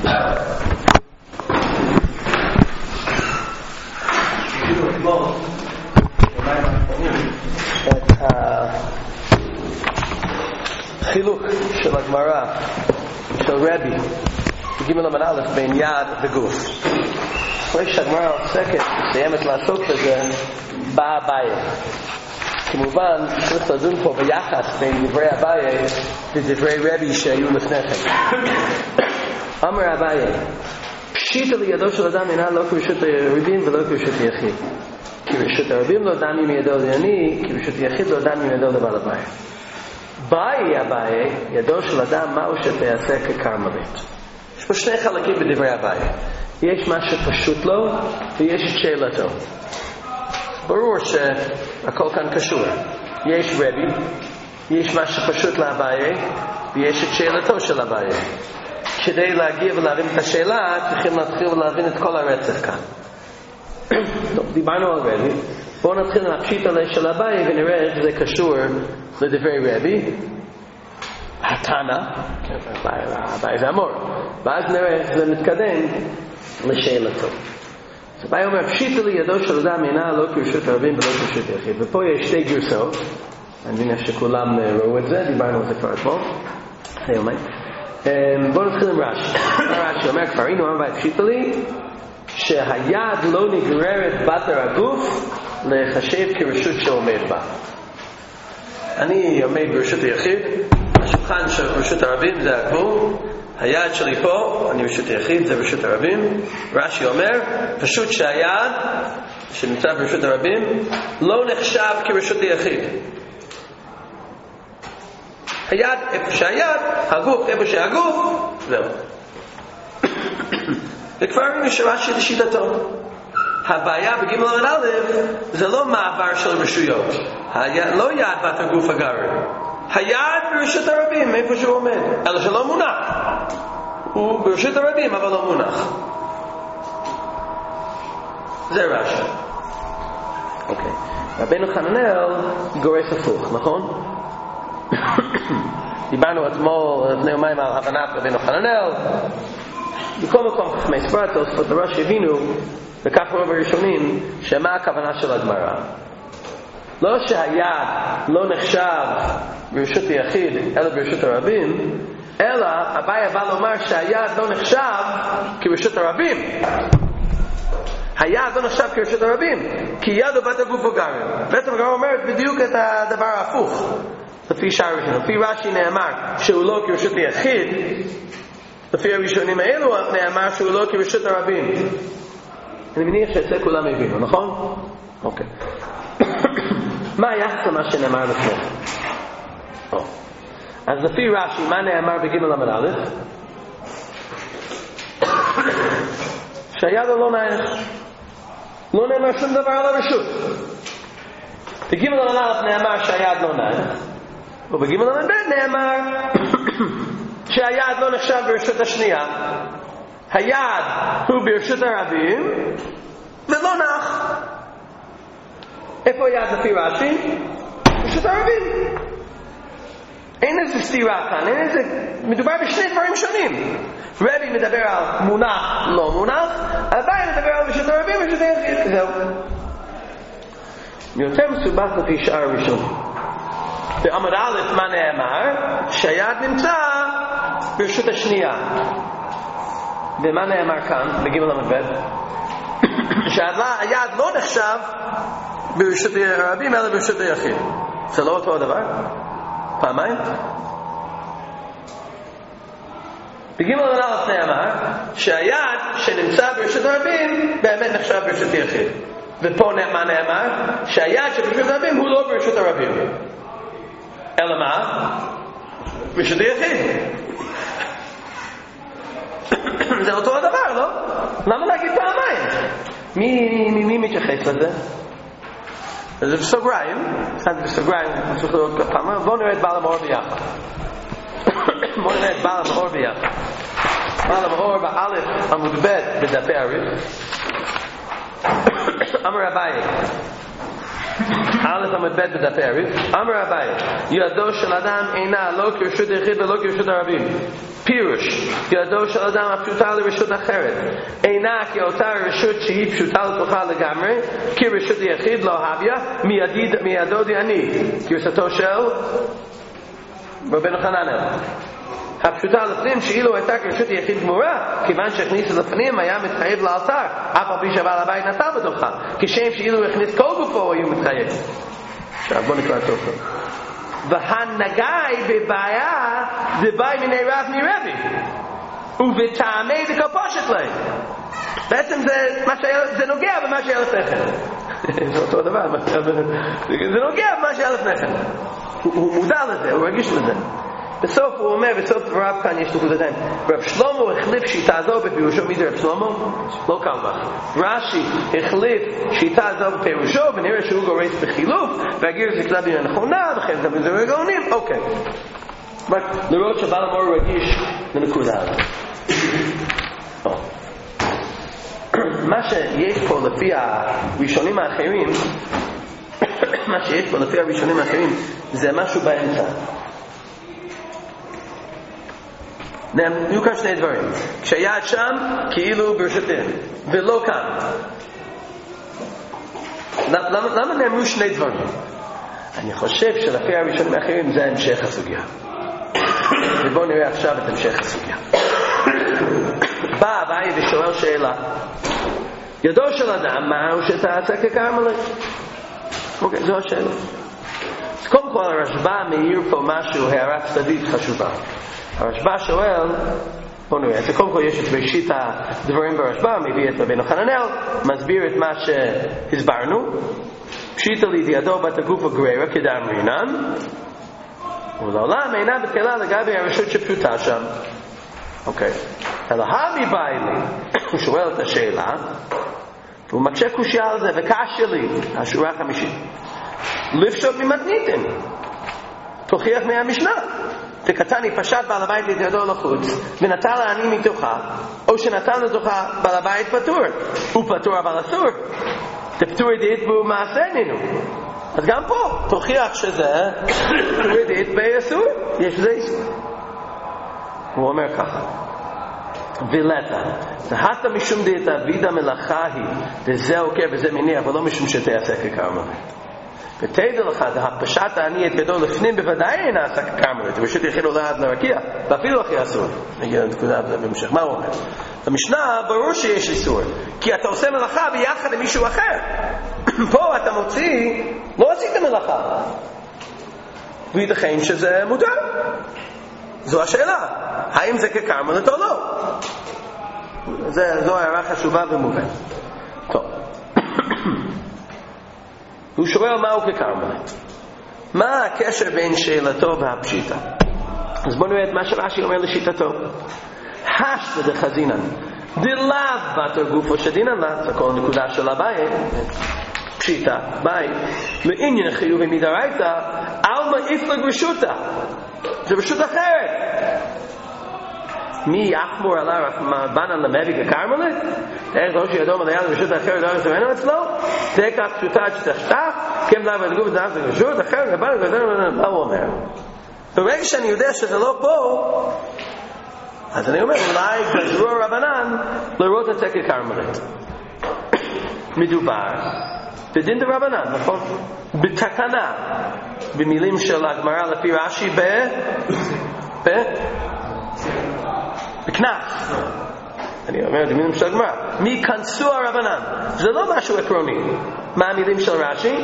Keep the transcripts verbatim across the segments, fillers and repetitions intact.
חילוק של הגמרא של רבי בגימל עמוד א' בין יד וגוף. אחרי שהגמרא עוסקת מסיימת לעסוק בזה, בא אביי. כמובן צריך לדון פה ביחס בין דברי אביי ודברי רבי שהיו לפני כן. אמר אביי, פשיטא לידו של אדם אינה לא כרשות הרבים ולא כרשות היחיד, כי רשות הרבים לא דמי מידו לעני, כי רשות היחיד לא דמי מידו לבעל הבית. באי אביי, ידו של אדם מהו שתעשה כקרמלית. יש פה שני חלקים בדברי אביי. יש מה שפשוט לו ויש את שאלתו. ברור שהכל כאן קשור. יש רבי, יש מה שפשוט לאביי ויש את שאלתו של אביי. כדי להגיע ולהבין את השאלה צריכים להתחיל ולהבין את כל הרצף כאן. טוב, דיברנו על רבי. בואו נתחיל להפשיט עלי של אביי ונראה איך זה קשור לדברי רבי התנא, אביי ואמור, ואז נראה איך זה מתקדם לשאלתו. אז אביי אומר, פשיטא לידו של אדם אינה לא כרשות הרבים ולא כרשות יחיד. ופה יש שתי גרסאות, אני מניח שכולם ראו את זה, דיברנו על זה כבר אתמול. בואו נתחיל עם רש"י. רש"י אומר, כבר ראינו אביי פשיטא לי שהיד לא נגררת בתר הגוף לחשב כרשות שעומד בה. אני עומד ברשות היחיד, השולחן של רשות הרבים זה הגבול, היד שלי פה, אני ברשות היחיד, זה ברשות הרבים. רש"י אומר, פשוט שהיד שנמצא ברשות הרבים לא נחשב כרשות היחיד. היד איפה שהיד, הגוף איפה שהגוף, זהו. וכבר ראינו שרש"י לשיטתו. הבעיה בגימל עמוד א' זה לא מעבר של רשויות. היד, לא יד בת הגוף הגרר. היד ברשות הרבים, איפה שהוא עומד. אלא שלא מונח. הוא ברשות הרבים, אבל לא מונח. זה רש"י. אוקיי. רבנו חננאל גורס הפוך, נכון? דיברנו אתמול לפני יומיים על הבנת רבנו חננאל. בכל מקום חכמי ספרד, תוספות הרש"י הבינו וכך רוב הראשונים שמה הכוונה של הגמרא. לא שהיד לא נחשב ברשות היחיד אלא ברשות הרבים, אלא אביי בא לומר שהיד לא נחשב כרשות הרבים. היד לא נחשב כרשות הרבים כי יד הוא בת הגוף הגרר. בעצם הגמרא אומרת בדיוק את הדבר ההפוך. לפי שער ראשון, לפי רש"י נאמר שהוא לא כרשות היחיד, לפי הראשונים האלו נאמר שהוא לא כרשות הרבים. אני מניח שאצל כולם הבינו, נכון? אוקיי. מה היחס למה שנאמר לפני? אז לפי רש"י, מה נאמר בגימל עמוד א'? שהיד לא נייח. לא נאמר שום דבר על הרשות. בגימל עמוד א' נאמר שהיד לא נייח. ובגימל עמוד ב' נאמר שהיד לא נחשב ברשות השנייה. היד הוא ברשות הרבים ולא נח. איפה היד לפי רש"י? ברשות הרבים. אין איזה סתירה כאן, אין איזה... מדובר בשני דברים שונים. רבי מדבר על מונח לא מונח, אביי מדבר על ברשות הרבים ברשות היחיד. זהו. יותר מסובך לפי שער ראשון. בעמוד א' מה נאמר? שהיד נמצא ברשות השנייה. ומה נאמר כאן בגימל עמוד ב'? שהיד לא נחשב ברשות הרבים אלא ברשות היחיד. זה לא אותו הדבר? פעמיים? בגימל עמוד א' נאמר שהיד שנמצא ברשות הרבים באמת נחשב ברשות היחיד. ופה מה נאמר? שהיד שברשות הרבים הוא לא ברשות הרבים. אלא מה? ברשות היחיד. זה אותו הדבר, לא? למה להגיד פעמיים? מי, מי, מי מתייחס לזה? זה בסוגריים, שמתי בסוגריים, צריך לראות פעמיים, בואו נראה את בעל המאור ביחד. בואו נראה את בעל המאור ביחד. בעל המאור באלף עמוד ב' בדפי הרי"ף. אמר אביי, א' עמוד ב' בדפי הרי"ף. אמר אביי, ידו של אדם אינה לא כרשות היחיד ולא כרשות הרבים. פירוש, ידו של אדם הפשוטה לרשות אחרת אינה כאותה רשות שהיא פשוטה לתוכה לגמרי, כי רשות יחיד לא הביה מידו דעני, גרסתו של רבנו חננאל. הפשוטה לפנים שאילו הייתה כרשות יחיד גמורה, כיוון שהכניס לפנים היה מתחייב לאלתר, אף על פי שבעל הבית נטל בתוכה, כשם שאילו הכניס כל גופו היו מתחייב. עכשיו בוא נקרא טוב טוב. והנגאי בבעיה דבאי מיני רב מרבי ובטעמי דקפושת להם. בעצם זה, זה נוגע במה שהיה לפני כן. זה אותו דבר, זה נוגע במה שהיה לפני כן. הוא מודע לזה, הוא רגיש לזה. בסוף הוא אומר, בסוף רב כאן יש נקודה עדיין, רב שלמה החליף שיטה זו בפירושו. מי זה רב שלמה? לא כמה. רש"י החליף שיטה זו בפירושו, ונראה שהוא גורס בחילוף, והגיר זה כלל בין הנכונה, וכן זה בזה רגעונים. אוקיי, לראות שבעל המור רגיש לנקודה הזאת. מה שיש פה לפי הראשונים האחרים, מה שיש פה לפי הראשונים האחרים זה משהו באמצע. נאמרו כאן שני דברים, כשהיד שם כאילו ברשותים ולא כאן. למה, למה נאמרו שני דברים? אני חושב שלפי הראשונים האחרים זה המשך הסוגיה, ובואו נראה עכשיו את המשך הסוגיה. בא אביי ושואל שאלה, ידו של אדם מהו שתעשה ככרמלית? אוקיי, זו השאלה. אז קודם כל הרשב"א מאיר פה משהו, הערה צדדית חשובה. הרשב"א שואל, בוא נראה, אז קודם כל יש את ראשית הדברים ברשב"א, מביא את רבנו חננאל, מסביר את מה שהסברנו, פשיטא לידיעתו בת הגוף הגררה כדאמרינן, ולעולם אינה בטלה לגבי הרשות שפשוטה שם. אוקיי, אלא המי בא אלי, הוא שואל את השאלה, והוא מקשה קושיה על זה, וקשה לי, השורה החמישית, לפשוט ממתניתן, תוכיח מהמשנה. תקטני פשט בעל הבית לידיעתו לחוץ ונטל לעני מתוכה, או שנטל לתוכה בעל הבית פטור, הוא פטור אבל אסור, תפטור ידיעת בו מעשה נינו. אז גם פה תוכיח שזה פטור ידיעת באסור, יש זה איסור. הוא אומר ככה, ולתה תהת משום דעת אבידה מלאכה היא וזה עוקר וזה מניח, ולא משום שתעשה ככרמלית. ותדע לך, הפשט העני את ידו לפנים בוודאי אינה עשה ככרמלית, ופשוט יחיד עולה עד לרקיע, ואפילו הכי אסור. נגיע לנקודה בהמשך. מה הוא אומר? במשנה ברור שיש איסור, כי אתה עושה מלאכה ביחד עם מישהו אחר. פה אתה מוציא, לא עשית מלאכה, ויתכן שזה מותר. זו השאלה, האם זה ככרמלית או לא? זו הערה חשובה ומובנת. טוב, הוא שואל מהו ככרמלית, מה הקשר בין שאלתו והפשיטה? אז בואו נראה את מה שרש"י אומר לשיטתו. השתא דחזינן דלאו בתר גופו שדינן לה, זה כל נקודה של הבית, פשיטה, בית, לעניין חיובי מדרייתא, עלמא איפלג רשותא, זה רשות אחרת. מי יחמור עלה רבנן למביא ככרמלית? איך לא שידו מלאה לרשות אחרת לא יסמנו אצלו? תקע פשוטה שתחתך, כן דלאו ותגוב ודאף זה רשות אחרת, רבנן גדול, מה הוא אומר? ברגע שאני יודע שזה לא פה, אז אני אומר, אולי גזרו רבנן לראות את זה ככרמלית. מדובר בדין דרבנן, נכון? בתקנה, במילים של הגמרא לפי רש"י ב... ב... בכנס. אני אומר, במילים של הגמרא. מי כנסו הרבנן? זה לא משהו עקרוני. מה המילים של רש"י?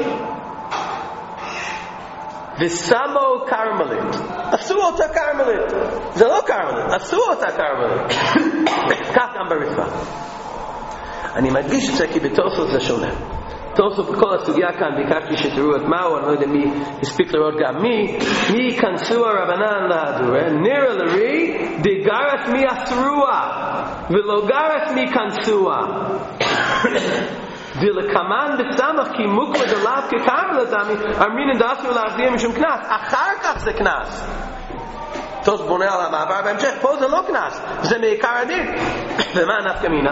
ושמו קרמלית. עשו אותה קרמלית. זה לא קרמלית, עשו אותה קרמלית. כך גם ברצפה. אני מדגיש את זה כי בתוספות זה שונה. תוספות בכל הסוגיה כאן, ביקשתי שתראו את מהו, אני לא יודע מי הספיק לראות גם מי, מי כנסו הרבנן להדורה, נראה לרי, דגרת מי אסרוה, ולא גרת מי כנסוה. ולקמן בסמך כי מוקלד עליו ככרמלית, אמרינן דאסור להחזיר משום כנס, אחר כך זה כנס. תוס בונה על המעבר בהמשך, פה זה לא כנס, זה מעיקר הדין. ומה נפקא מינה?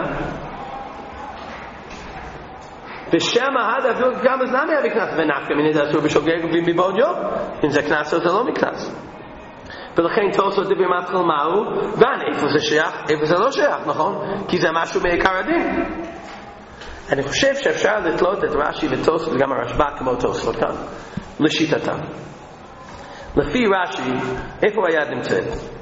בשם ההד אפילו גם אז נמי אבי כנס, ונפקא מינה דאסור בשוגג מבעוד יום, אם זה כנס או זה לא מכנס. ולכן תוספות דברי מתחיל מהו? דן, איפה זה שייך? איפה זה לא שייך, נכון? כי זה משהו מעיקר הדין. אני חושב שאפשר לתלות את רש"י ותוספות וגם הרשב"א כמו תוספות כאן, לשיטתם. לפי רש"י, איפה היד נמצאת?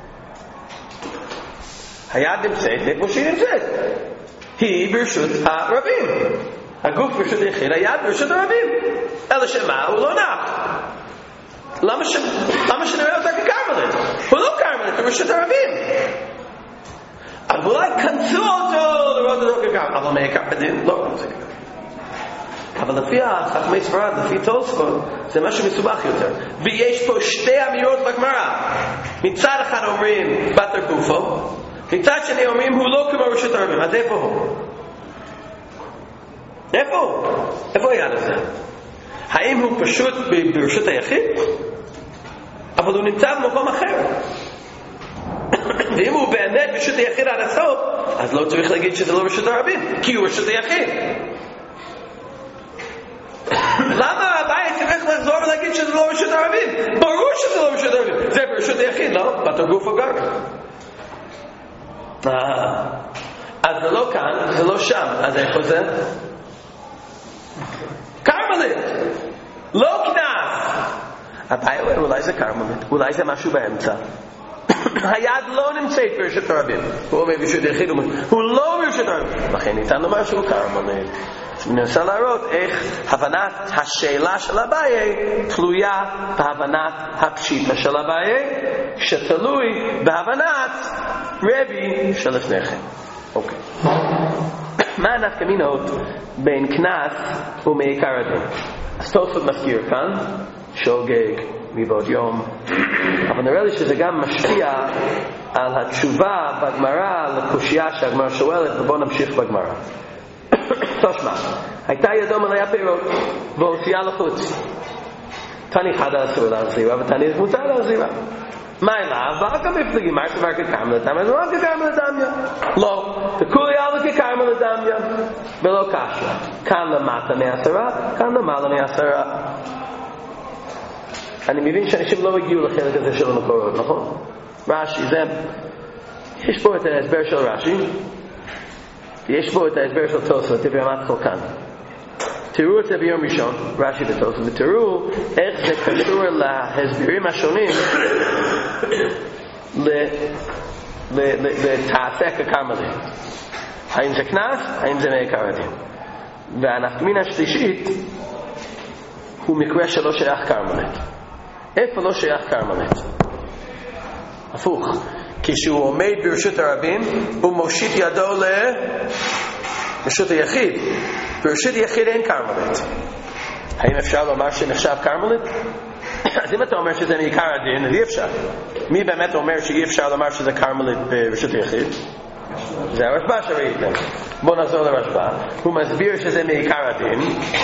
היד נמצאת איפה שהיא נמצאת. היא ברשות הרבים. הגוף ברשות היחיד, היד ברשות הרבים. אלא שמה? הוא לא נח. למה, ש... למה שנראה אותה כקרמלית? הוא לא קרמלית, הוא ברשות הרבים. אז אולי כנסו אותו לראות אותו כקרמלית. אבל מעיקר הדין לא רוצה כקרמלית. אבל לפי חכמי ספרד, לפי תוספות, זה משהו מסובך יותר. ויש פה שתי אמירות בגמרא. מצד אחד אומרים בתר גופו, מצד שני אומרים הוא לא כמו רשות הרבים. אז איפה הוא? איפה הוא? איפה היד הזה? האם הוא פשוט ברשות היחיד? אבל הוא נמצא במקום אחר. ואם הוא באמת ברשות היחיד עד הסוף, אז לא צריך להגיד שזה לא רשות הרבים, כי הוא רשות היחיד. למה הבית צריך לחזור ולהגיד שזה לא רשות הרבים? ברור שזה לא רשות הרבים. זה ברשות היחיד, לא? בתר גופו גר. אז זה לא כאן, זה לא שם. אז איפה זה? קרמלית. לא כנס. הבעיה אומר, אולי זה קרמלית, אולי זה משהו באמצע. היד לא נמצאת ברשות הרבים. הוא אומר ברשות היחיד, הוא לא ברשות הרבים. לכן ניתן לומר שהוא קרמלית. אני רוצה להראות איך הבנת השאלה של אביי תלויה בהבנת הפשיטה של אביי, שתלוי בהבנת רבי של לפניכם. אוקיי. מה הנפקמינות בין כנס ומעיקר הדין? אז תוספות מזכיר כאן שוגג מבעוד יום, אבל נראה לי שזה גם משפיע על התשובה בגמרא לקושיה שהגמרא שואלת, ובואו נמשיך בגמרא. תשמע, הייתה ידו מלאה פירות והוציאה לחוץ. תני חדה אסור להחזירה ותני מותר להחזירה. מה אליו? ואחר מפלגים, מה כבר כקרמל לדמיה? זה לא כקרמל לדמיה. לא, וכולי עלו כקרמל לדמיה. ולא קשה. כאן למטה מעשרה, כאן למעלה מעשרה. אני מבין שאנשים לא הגיעו לחלק הזה של המקורות, נכון? רש"י, זה... יש פה את ההסבר של רש"י, יש פה את ההסבר של תוספות, דברי מתחיל כאן. תראו את זה ביום ראשון, רש"י ותוספות, ותראו איך זה קשור להסברים השונים לתעשה כקרמלית. האם זה כנס? האם זה מעיקר הדין? והנפקמינה השלישית הוא מקרה שלא שייך קרמלית. איפה לא שייך קרמלית? הפוך. כשהוא עומד ברשות הרבים, הוא מושיט ידו לרשות היחיד. ברשות היחיד אין קרמלית. האם אפשר לומר שנחשב קרמלית? אז אם אתה אומר שזה מעיקר הדין, אז אי אפשר. מי באמת אומר שאי אפשר לומר שזה קרמלית ברשות היחיד? זה הרשב"א שראיתם. בואו נחזור לרשב"א. הוא מסביר שזה מעיקר הדין.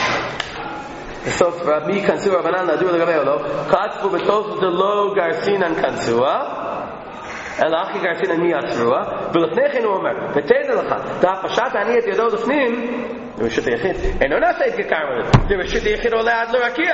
בסוף רבי כנסו רבנן לדור לגבי או לא, כתבו בתוספות דלא גרסינן כנסוה, אלא אחי גרסינן מי עצרוה, ולפני כן הוא אומר, ותדע לך, דף פשט אני את ידו לפנים, ברשות היחיד, אינו נעשה את כקרמלית, ברשות היחיד עולה עד לרקיע.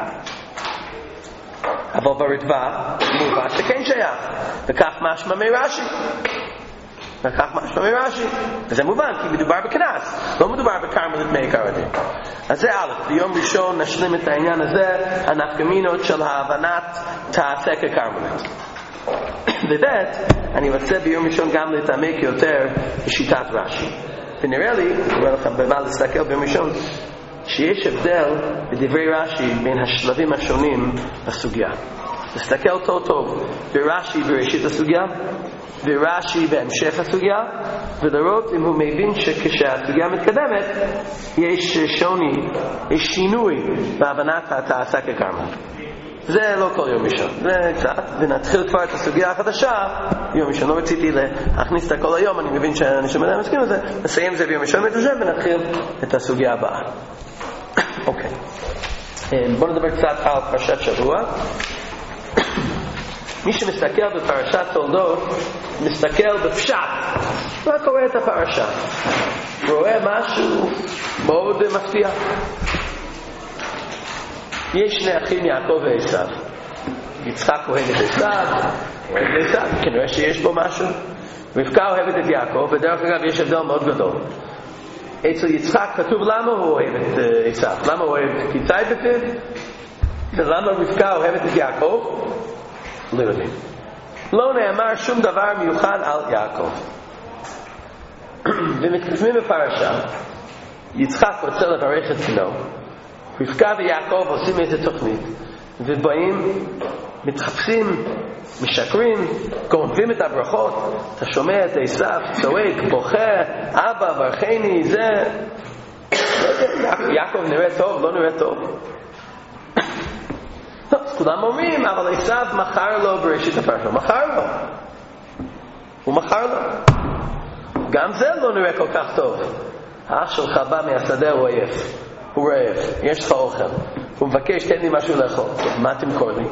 אבל ברדב"א מובא שכן שייך, וכך משמע מרש"י. וכך משמע מרש"י. וזה מובן, כי מדובר בכנס, לא מדובר בקרמלית מעיקר הדין. אז זה א', ביום ראשון נשלים את העניין הזה, הנפקמינות של ההבנת תעשה כקרמלית. וב' אני רוצה ביום ראשון גם להתעמק יותר בשיטת רש"י. ונראה לי, אני אומר לכם במה להסתכל ביום ראשון, שיש הבדל בדברי רש"י בין השלבים השונים בסוגיה. להסתכל טוב טוב ברש"י בראשית הסוגיה, ורש"י בהמשך הסוגיה, ולראות אם הוא מבין שכשהסוגיה מתקדמת יש שוני, יש שינוי בהבנת התעשה כקרמלית. זה לא כל יום ראשון, זה קצת, ונתחיל כבר את הסוגיה החדשה יום ראשון. לא רציתי להכניס את הכל היום, אני מבין שאני שומע להם מסכים לזה, נסיים זה ביום ראשון מתרשם ונתחיל את הסוגיה הבאה. אוקיי, בואו נדבר קצת על פרשת שבוע. מי שמסתכל בפרשת תולדות מסתכל בפשט, מה קורה את הפרשה, רואה משהו מאוד מפתיע. יש שני אחים, יעקב ועשיו. יצחק אוהב את עשיו, אוהב את עשיו, כנראה שיש בו משהו. רבקה אוהבת את יעקב, ודרך אגב יש הבדל מאוד גדול. אצל יצחק כתוב למה הוא אוהב את עשיו, למה הוא אוהב כי צייבתת, ולמה רבקה אוהבת את יעקב? לא יודעים. לא נאמר שום דבר מיוחד על יעקב. ומתקדמים בפרשה, יצחק רוצה לברך את בנו, רבקה ויעקב עושים איזה תוכנית, ובאים, מתחפשים, משקרים, גונבים את הברכות. אתה שומע את עשיו צועק, בוכה, אבא ברכני, זה יעקב נראה טוב, לא נראה טוב. אז כולם אומרים, אבל עשיו מכר לו בראשית הפרשה, מכר לו, הוא מכר לו. גם זה לא נראה כל כך טוב. האח שלך בא מהשדה, הוא עייף, הוא רעב, יש לך אוכל, הוא מבקש תן לי משהו לאכול, מה תמכור לי?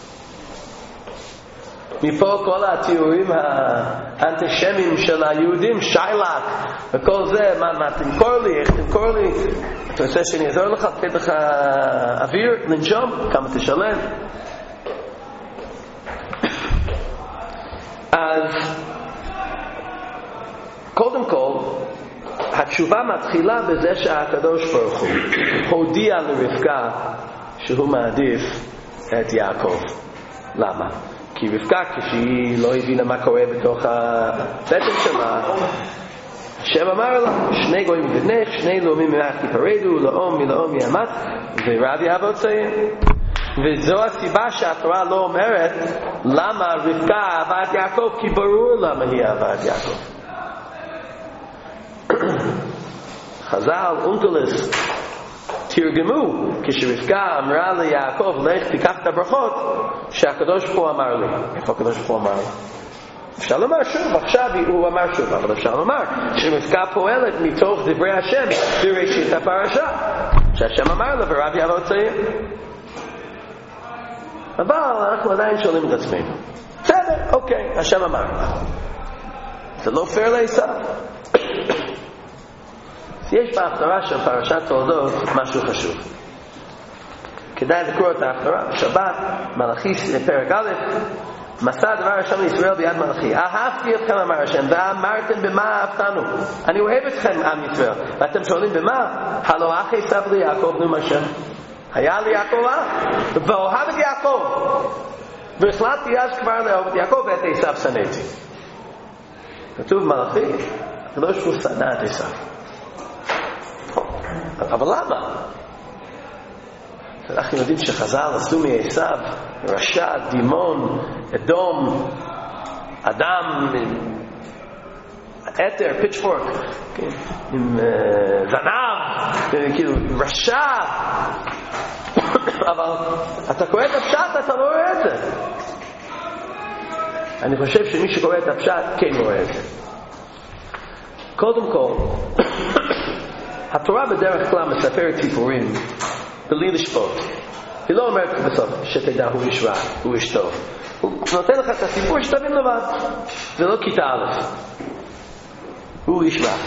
מפה כל התיאורים האנטישמיים של היהודים, שיילק וכל זה, מה, מה תמכור לי, איך תמכור לי? אתה רוצה שאני אעזור לך, תתן לך אוויר, לנשום, כמה תשלם? אז קודם כל התשובה מתחילה בזה שהקדוש ברוך הוא הודיע לרבקה שהוא מעדיף את יעקב. למה? כי רבקה כשהיא לא הבינה מה קורה בתוך הבטן שלה, השם אמר לה שני גויים מבטנך, שני לאומים ממך תיפרדו, לאום מלאום יאמץ ורב יעבוד צעיר. וזו הסיבה שהתורה לא אומרת למה רבקה אהבה את יעקב, כי ברור למה היא אהבה את יעקב. חז"ל אונקלוס תרגמו כשרבקה אמרה ליעקב לך תיקח את הברכות, שהקדוש ברוך הוא אמר לי. איפה הקדוש ברוך הוא אמר לי? אפשר לומר שוב, עכשיו הוא אמר שוב, אבל אפשר לומר שרבקה פועלת מתוך דברי השם בראשית הפרשה, שהשם אמר לה ורב יעבוד צעיר. אבל אנחנו עדיין שואלים את עצמנו, בסדר, אוקיי, השם אמר, זה לא פייר לעשיו. יש בהפטרה של פרשת תולדות משהו חשוב, כדאי לקרוא את ההפטרה. שבת מלאכי פרק א', מסע דבר השם לישראל ביד מלאכי, אהבתי אתכם אמר השם ואמרתם במה אהבתנו, אני אוהב אתכם עם ישראל. ואתם שואלים במה? הלא אח עשיו ליעקב נאום השם, היה לי יעקב אח ואוהב את יעקב, והחלטתי אז כבר לאהוב את יעקב ואת עשיו שנאתי. כתוב מלאכי, הקדוש ברוך הוא שנא את עשיו. אבל למה? אנחנו יודעים שחז"ל עשו מעשיו רשע, דימון, אדום, אדם, אתר, פיצ'פורק, עם זנב, כאילו רשע. אבל אתה קורא את הפשט, אתה לא רואה את זה. אני חושב שמי שקורא את הפשט כן רואה את זה. קודם כל, התורה בדרך כלל מספרת סיפורים בלי לשפוט. היא לא אומרת בסוף שתדע הוא איש רע, הוא איש טוב. הוא נותן לך את הסיפור שתבין לבד. זה לא כיתה א', הוא איש רע.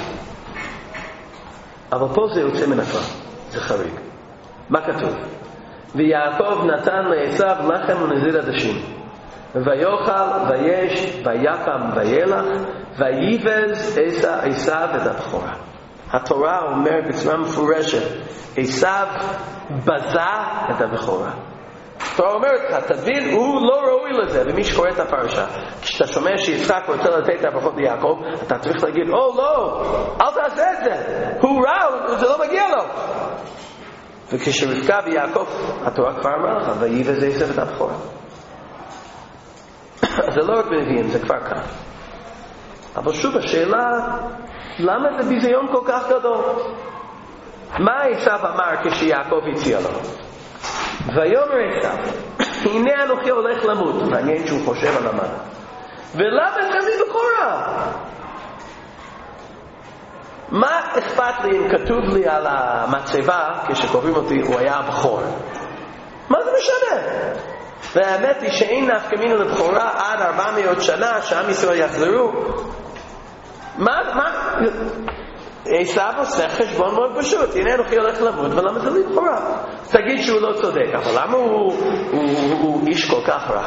אבל פה זה יוצא מן הכלל, זה חריג. מה כתוב? ויעקב נתן לעשיו לחם ונזיד עדשים, ויאכל ויש ויקם וילך וייבז עשיו את הבכורה. התורה אומרת בצורה מפורשת, עשיו בזה את הבכורה. התורה אומרת, תבין, הוא לא ראוי לזה. ומי שקורא את הפרשה, כשאתה שומע שיצחק רוצה לתת את הברכות ליעקב, אתה צריך להגיד, או לא, אל תעשה את זה, הוא רע, זה לא מגיע לו. וכשרבקה ויעקב, התורה כבר אמרה לך, וייבז עשיו את הבכורה. זה לא רק בנביאים, זה כבר כאן. אבל שוב, השאלה, למה זה ביזיון כל כך גדול? מה עשיו אמר כשיעקב הציע לו? ויאמר עשיו, הנה אנוכי הולך למות. מעניין שהוא חושב על המוות. ולמה זה לי בכורה? מה אכפת לי אם כתוב לי על המצבה, כשקוראים אותי, הוא היה הבכור? מה זה משנה? והאמת היא שאין נפקא מינה לבכורה עד ארבע מאות שנה שעם ישראל יחזרו. מה, מה, עשיו עושה חשבון מאוד פשוט, הנה אנוכי הולך למות ולמה זה לכאורה? תגיד שהוא לא צודק, אבל למה הוא, הוא, הוא, הוא איש כל כך רע?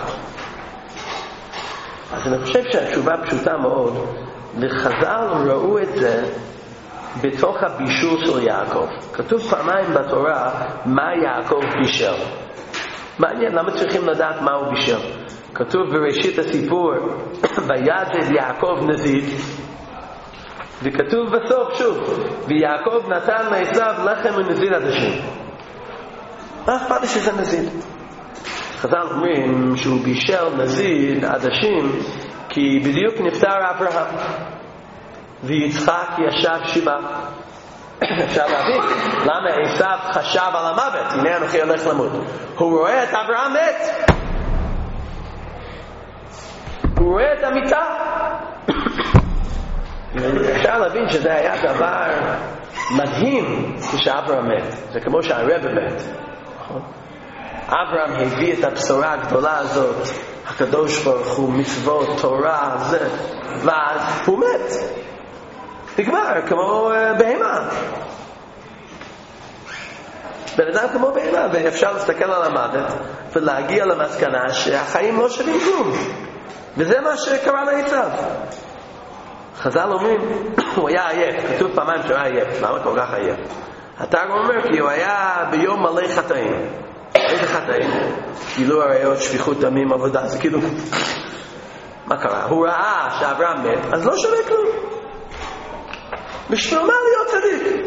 אז אני חושב שהתשובה פשוטה מאוד. לחז"ל ראו את זה בתוך הבישול של יעקב. כתוב פעמיים בתורה מה יעקב בישל. מעניין, למה צריכים לדעת מה הוא בישל? כתוב בראשית הסיפור ויעזב יעקב נזיד, וכתוב בסוף שוב ויעקב נתן לעשיו לחם ונזיד עדשים. מה אכפת לי שזה נזיד? חז"ל אומרים שהוא בישל נזיד עדשים כי בדיוק נפטר אברהם ויצחק ישב שבעה. אפשר להבין למה עשיו חשב על המוות, הנה אנוכי הולך למות. הוא רואה את אברהם מת, הוא רואה את המיטה. אפשר להבין שזה היה דבר מדהים כשאברהם מת. זה כמו שהרבא מת. אברהם הביא את הבשורה הגדולה הזאת, הקדוש ברוך הוא, מצוות, תורה, זה, ואז הוא מת. נגמר, כמו בהמה. בן אדם כמו בהמה, ואפשר להסתכל על המוות ולהגיע למסקנה שהחיים לא שווים כלום. וזה מה שקרה לעשיו. חז"ל אומרים, הוא היה עייף, כתוב פעמיים שהוא היה עייף. למה כל כך עייף? התרגם אומר כי הוא היה ביום מלא חטאים. איזה חטאים? גילוי עריות, שפיכות דמים, עבודה, זה כאילו מה קרה? הוא ראה שאברהם מת, אז לא שווה כלום. בשביל מה להיות צדיק?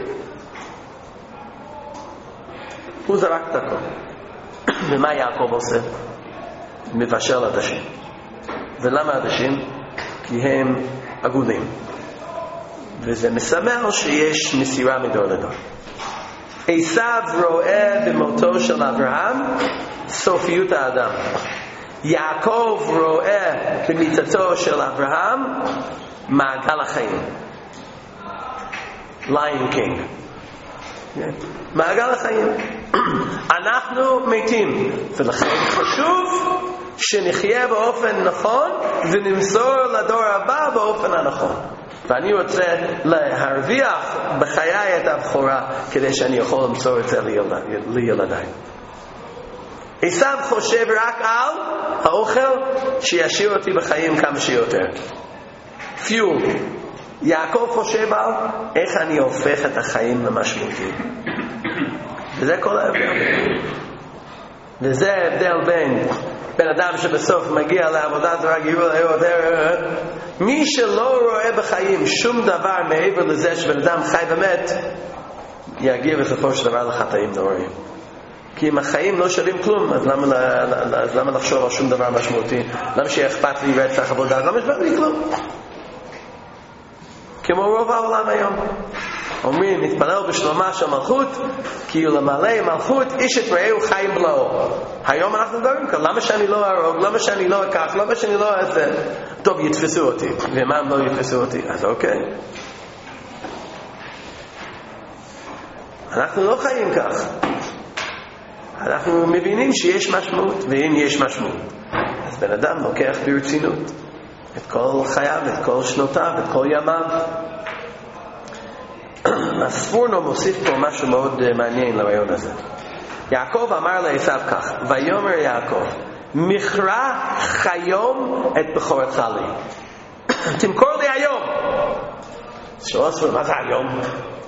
הוא זרק את הכל. ומה יעקב עושה? מבשל עדשים. ולמה עדשים? כי הם עגולים, וזה מסמל שיש מסירה מדור לדור. עשיו רואה במותו של אברהם סופיות האדם. יעקב רואה במיתתו של אברהם מעגל החיים. ליון קינג. מעגל החיים. אנחנו מתים, ולכן חשוב שנחיה באופן נכון ונמסור לדור הבא באופן הנכון. ואני רוצה להרוויח בחיי את הבכורה כדי שאני יכול למסור את זה לילדיי. עשיו חושב רק על האוכל שישאיר אותי בחיים כמה שיותר. פיול. יעקב חושב על איך אני הופך את החיים למשמעותיים. וזה כל ההבדל. וזה ההבדל בין בן אדם שבסוף מגיע לעבודה זרה גיבור יותר. מי שלא רואה בחיים שום דבר מעבר לזה שבן אדם חי ומת, יגיע בסופו של דבר לחטאים נוראים. כי אם החיים לא שווים כלום, אז למה, אז למה לחשוב על שום דבר משמעותי? למה שיהיה אכפת לי רצח עבודה? למה אכפת לי כלום? כמו רוב העולם היום אומרים, נתפלל בשלומה של מלכות כי הוא למלא מלכות איש את רעהו חיים בלעו. היום אנחנו מדברים כאן, למה שאני לא ארוג, למה שאני לא אקח, למה שאני לא אעשה? טוב, יתפסו אותי. ומה הם לא יתפסו אותי? אז אוקיי, אנחנו לא חיים כך. אנחנו מבינים שיש משמעות, ואם יש משמעות אז בן אדם לוקח ברצינות את כל חייו, את כל שנותיו, את כל ימיו. הספורנו מוסיף פה משהו מאוד מעניין לרעיון הזה. יעקב אמר לעשיו כך, ויאמר יעקב, מכרה חיום את בכורתך לי. תמכור לי היום. שלא עשו, מה זה היום?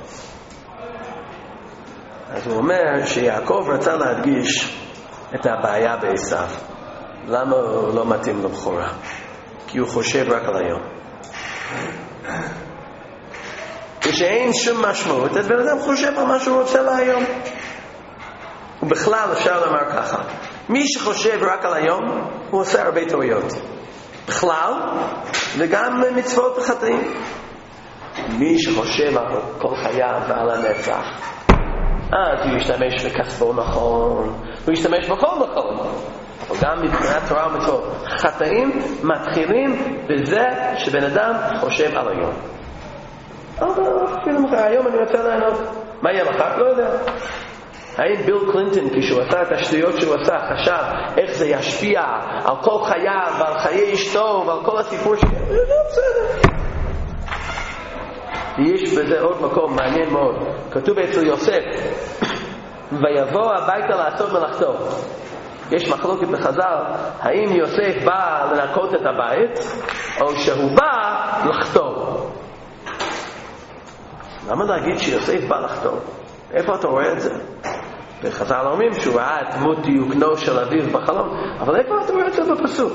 אז הוא אומר שיעקב רצה להדגיש את הבעיה בעשיו. למה הוא לא מתאים לבכורה? כי הוא חושב רק על היום. כשאין שום משמעות, אז בן אדם חושב על מה שהוא רוצה להיום. ובכלל אפשר לומר ככה, מי שחושב רק על היום, הוא עושה הרבה טעויות. בכלל, וגם מצוות וחטאים. מי שחושב על כל חייו ועל הנצח, אז הוא ישתמש בכספו נכון, הוא ישתמש בכל נכון. אבל גם מבחינת תורה ומצוות, חטאים מתחילים בזה שבן אדם חושב על היום. היום אני רוצה לענות, מה יהיה מחר? לא יודע. האם ביל קלינטון כשהוא עשה את השטויות שהוא עשה חשב איך זה ישפיע על כל חייו ועל חיי אשתו ועל כל הסיפור שלו? לא בסדר. ויש בזה עוד מקום מעניין מאוד. כתוב אצל יוסף, ויבוא הביתה לעשות מלאכתו. יש מחלוקת בחז"ל, האם יוסף בא לנקות את הבית, או שהוא בא לחתור. למה להגיד שיוסף בא לחתור? איפה אתה רואה את זה? בחז"ל אומרים שהוא ראה את דמות דיוקנו של אביו בחלום, אבל איפה אתה רואה את זה בפסוק?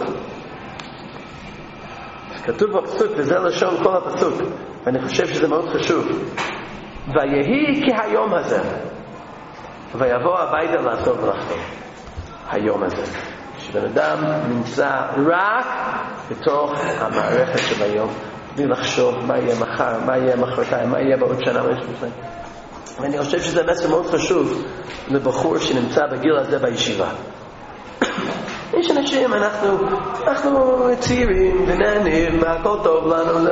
כתוב בפסוק, וזה לשון כל הפסוק, ואני חושב שזה מאוד חשוב. ויהי כהיום הזה, ויבוא הביתה לעשות מלאכתו. היום הזה, שבן אדם נמצא רק בתוך המערכת של היום, בלי לחשוב מה יהיה מחר, מה יהיה מחרתיים, מה יהיה בעוד שנה. ואני חושב שזה מסר מאוד חשוב לבחור שנמצא בגיל הזה בישיבה. יש אנשים, אנחנו, אנחנו צעירים ונהנים, והכל טוב לנו.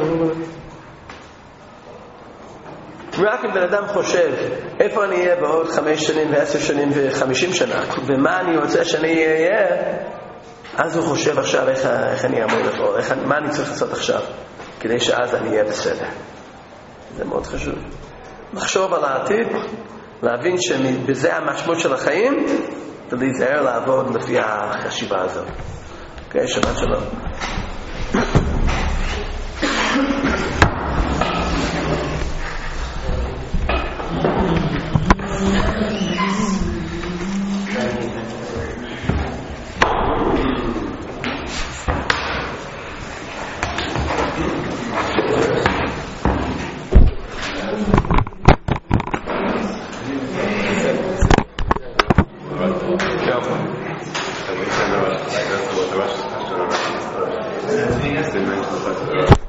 רק אם בן אדם חושב איפה אני אהיה בעוד חמש שנים ועשר שנים וחמישים שנה, ומה אני רוצה שאני אהיה, אז הוא חושב עכשיו איך, איך אני אמור לפעול, איך, מה אני צריך לעשות עכשיו כדי שאז אני אהיה בסדר. זה מאוד חשוב לחשוב על העתיד, להבין שבזה המשמעות של החיים, ולהיזהר לעבוד לפי החשיבה הזאת. אוקיי, שבת שלום. Yes, they mentioned the